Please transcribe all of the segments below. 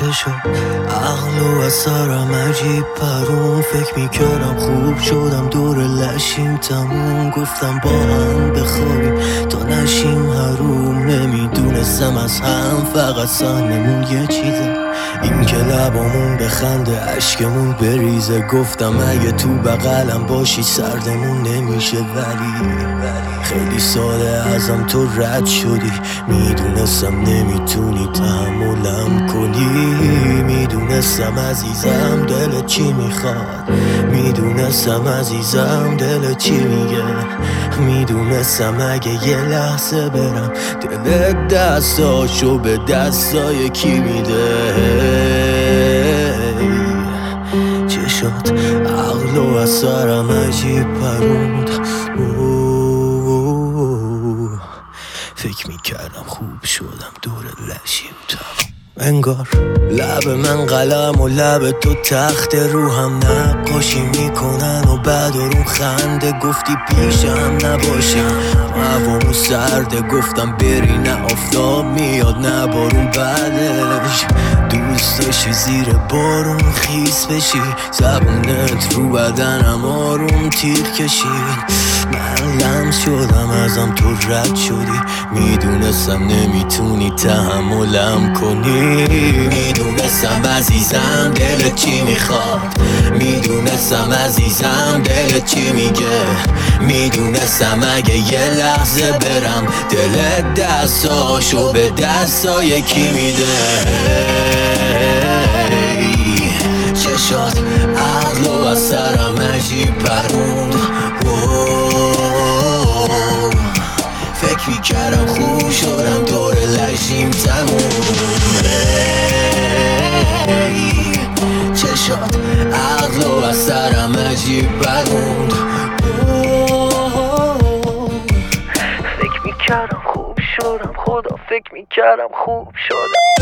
چه شد عقل و از سرم عجیب پرون، فکر میکردم خوب شدم دور لشیم تموم، گفتم با هم بخوابیم تا نشیم حروم، نمیدونستم از هم فقط سهممون یه چیزه، این که لبامون بخنده عشقمون بریزه، گفتم اگه تو بغلم باشی سردمون نمیشه، ولی خیلی ساله ازم تو رد شدی، میدونستم نمیتونی تحملم کنی، میدونستم عزیزم دل چی میخواد، میدونستم عزیزم دل چی میگه، میدونستم اگه یه لحظه برم دل دستاشو به دستای کی میده، چه شد عقل و از سرم عجیب پروند، فکر میکردم خوب شدم دور لشیم تموم، انگار لب من قلم و لب تو تخت روحم نقاشی میکنن و بعد رو خنده، گفتی پیشم نباشم هوامو سرده، گفتم بری نه آفتاب میاد نه بارون، بعدش دوست داشتی زیر بارون خیس بشی، زبونت رو بدنم آروم تیغ کشید، من لمس شدم ازم تو رد شدی، میدونستم نمیتونی تحملم کنی، میدونستم عزیزم دلت چی میخواد، میدونستم عزیزم دلت چی میگه، میدونستم اگه یه لحظه برم دلت دستاشو به دستای کی میده، چه شد عقل و از سرم عجیب پروند، فکر میکردم خوب شدم دور لشیم تموم، چه شد عقل و از سرم عجیب پروند، فکر میکردم خوب شدم، خدا فکر میکردم خوب شدم.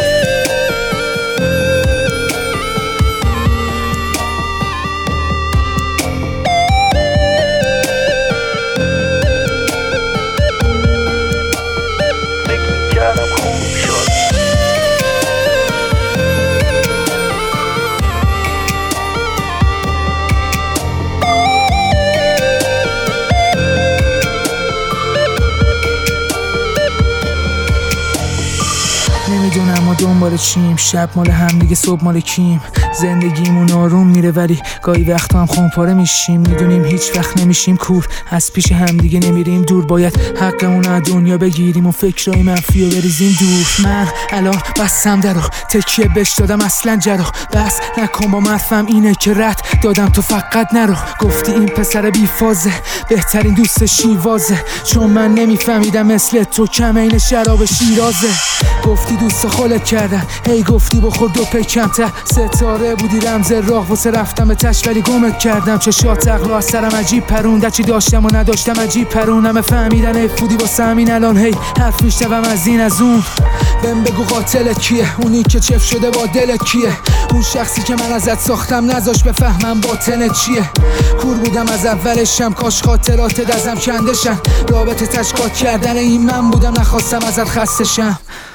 نمیدونم ما دنبال چیم، شب مال هم دیگه صبح مال کیم، زندگیمون آروم میره ولی گاهی وقتا هم خونپاره میشیم، میدونیم هیچ وقت نمیشیم کور، از پیش هم دیگه نمیریم دور، باید حقمون از دنیا بگیریم و فکرای منفی رو بریزیم دور، من الان بستم درو تکیه بش دادم اصلا جرا، بس نکن با مرفم اینه که رد دادم تو فقط نرو، گفتی این پسر بیفازه بهترین دوست شیوازه، چون من نمیفهمیدم مثل تو کم این شراب شیرازه، گفتی دوست خالت کردن هی گفتی بخور دو پی کمتر، ستاره بودی رمز راه واسه رفتم به تش ولی گمت کردم، چشات عقل از سرم عجیب پروند، چی داشتم و نداشتم عجیب پرونم، فهمیدن ای بودی واسه همین الان هی حرف میشنوم از این از اون، بهم بگو قاتلت کیه، اونی که چف شده با دلت کیه، اون شخصی که من ازت ساختم نذاش بفهمم باطنت چیه، کور بودم از اولشم کاش خاطرات دزم کندشن، رابطه تشکات کردن این من بودم نخواستم ازت خستشم.